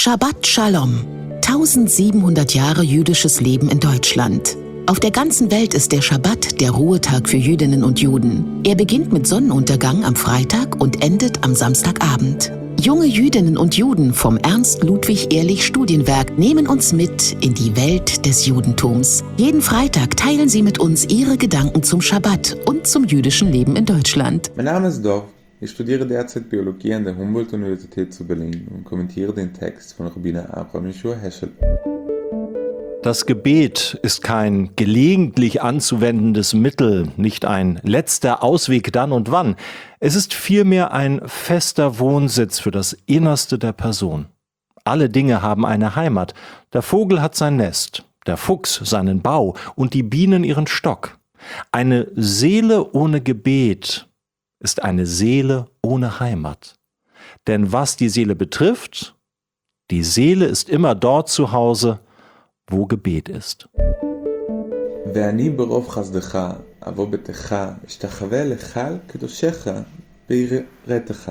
Shabbat Shalom. 1700 Jahre jüdisches Leben in Deutschland. Auf der ganzen Welt ist der Schabbat der Ruhetag für Jüdinnen und Juden. Er beginnt mit Sonnenuntergang am Freitag und endet am Samstagabend. Junge Jüdinnen und Juden vom Ernst-Ludwig-Ehrlich-Studienwerk nehmen uns mit in die Welt des Judentums. Jeden Freitag teilen sie mit uns ihre Gedanken zum Schabbat und zum jüdischen Leben in Deutschland. Mein Name ist Dov. Ich studiere derzeit Biologie an der Humboldt-Universität zu Berlin und kommentiere den Text von Rabbiner Abraham Yehoshua Heschel. Das Gebet ist kein gelegentlich anzuwendendes Mittel, nicht ein letzter Ausweg dann und wann. Es ist vielmehr ein fester Wohnsitz für das Innerste der Person. Alle Dinge haben eine Heimat. Der Vogel hat sein Nest, der Fuchs seinen Bau und die Bienen ihren Stock. Eine Seele ohne Gebet ist eine Seele ohne Heimat. Denn was die Seele betrifft, die Seele ist immer dort zu Hause, wo Gebet ist. ואני ברוב חסדך אבוא ביתך אשתחווה לך על קדושך ביראתך.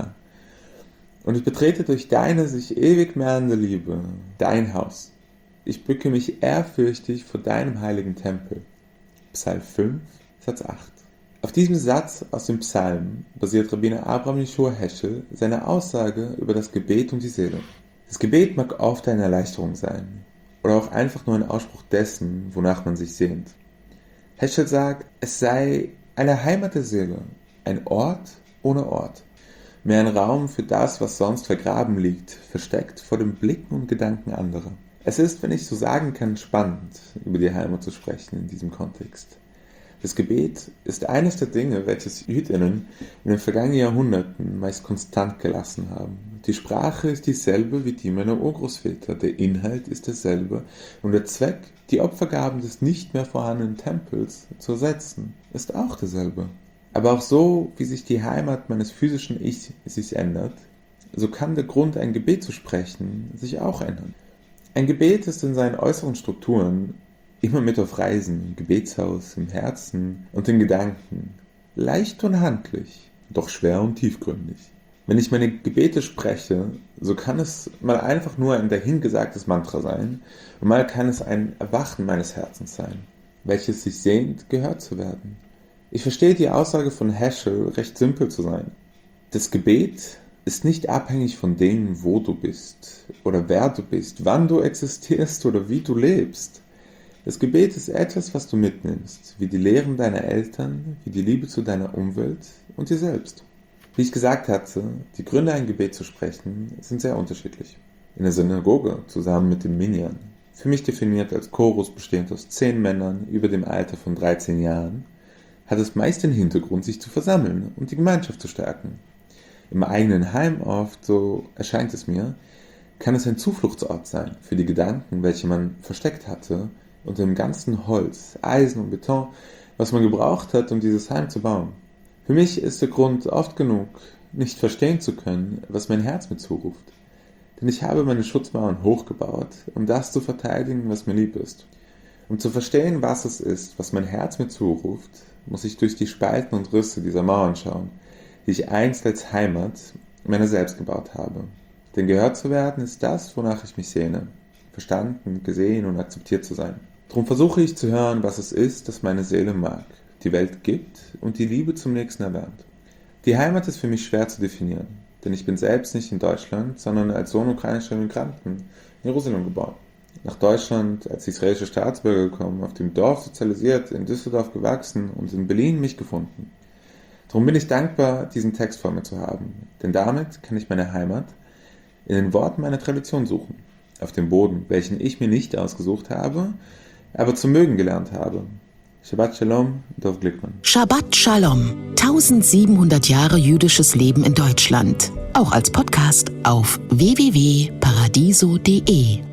Und ich betrete durch deine sich ewig mehrende Liebe dein Haus. Ich bücke mich ehrfürchtig vor deinem heiligen Tempel. Psalm 5, Satz 8. Auf diesem Satz aus dem Psalm basiert Rabbiner Abraham Yehoshua Heschel seine Aussage über das Gebet und die Seele. Das Gebet mag oft eine Erleichterung sein oder auch einfach nur ein Ausspruch dessen, wonach man sich sehnt. Heschel sagt, es sei eine Heimat der Seele, ein Ort ohne Ort, mehr ein Raum für das, was sonst vergraben liegt, versteckt vor den Blicken und Gedanken anderer. Es ist, wenn ich so sagen kann, spannend, über die Heimat zu sprechen in diesem Kontext. Das Gebet ist eines der Dinge, welches Jüdinnen in den vergangenen Jahrhunderten meist konstant gelassen haben. Die Sprache ist dieselbe wie die meiner Urgroßväter, der Inhalt ist derselbe und der Zweck, die Opfergaben des nicht mehr vorhandenen Tempels zu ersetzen, ist auch derselbe. Aber auch so, wie sich die Heimat meines physischen Ich sich ändert, so kann der Grund, ein Gebet zu sprechen, sich auch ändern. Ein Gebet ist in seinen äußeren Strukturen immer mit auf Reisen, im Gebetshaus, im Herzen und in Gedanken. Leicht und handlich, doch schwer und tiefgründig. Wenn ich meine Gebete spreche, so kann es mal einfach nur ein dahingesagtes Mantra sein und mal kann es ein Erwachen meines Herzens sein, welches sich sehnt, gehört zu werden. Ich verstehe die Aussage von Heschel recht simpel zu sein. Das Gebet ist nicht abhängig von dem, wo du bist oder wer du bist, wann du existierst oder wie du lebst. Das Gebet ist etwas, was du mitnimmst, wie die Lehren deiner Eltern, wie die Liebe zu deiner Umwelt und dir selbst. Wie ich gesagt hatte, die Gründe, ein Gebet zu sprechen, sind sehr unterschiedlich. In der Synagoge, zusammen mit dem Minyan, für mich definiert als Chorus bestehend aus 10 Männern über dem Alter von 13 Jahren, hat es meist den Hintergrund, sich zu versammeln und die Gemeinschaft zu stärken. Im eigenen Heim oft, so erscheint es mir, kann es ein Zufluchtsort sein für die Gedanken, welche man versteckt hatte, unter dem ganzen Holz, Eisen und Beton, was man gebraucht hat, um dieses Heim zu bauen. Für mich ist der Grund oft genug, nicht verstehen zu können, was mein Herz mir zuruft. Denn ich habe meine Schutzmauern hochgebaut, um das zu verteidigen, was mir lieb ist. Um zu verstehen, was es ist, was mein Herz mir zuruft, muss ich durch die Spalten und Risse dieser Mauern schauen, die ich einst als Heimat meiner selbst gebaut habe. Denn gehört zu werden ist das, wonach ich mich sehne, verstanden, gesehen und akzeptiert zu sein. Darum versuche ich zu hören, was es ist, das meine Seele mag, die Welt gibt und die Liebe zum Nächsten erwärmt. Die Heimat ist für mich schwer zu definieren, denn ich bin selbst nicht in Deutschland, sondern als Sohn ukrainischer Migranten in Jerusalem geboren. Nach Deutschland als israelischer Staatsbürger gekommen, auf dem Dorf sozialisiert, in Düsseldorf gewachsen und in Berlin mich gefunden. Darum bin ich dankbar, diesen Text vor mir zu haben, denn damit kann ich meine Heimat in den Worten meiner Tradition suchen, auf dem Boden, welchen ich mir nicht ausgesucht habe, aber zu mögen gelernt habe. Shabbat Shalom, Dov Glickman. Shabbat Shalom. 1700 Jahre jüdisches Leben in Deutschland. Auch als Podcast auf www.paradiso.de.